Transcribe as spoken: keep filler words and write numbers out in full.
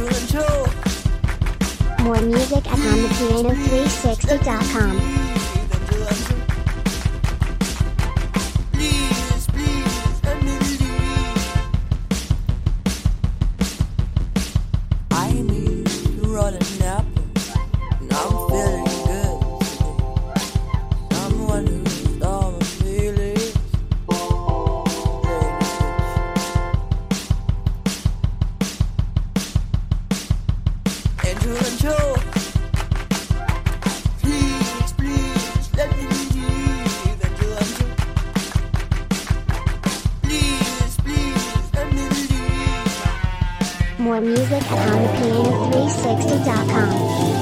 More music at on the piano three sixty dot com. More music at on the piano three sixty dot com.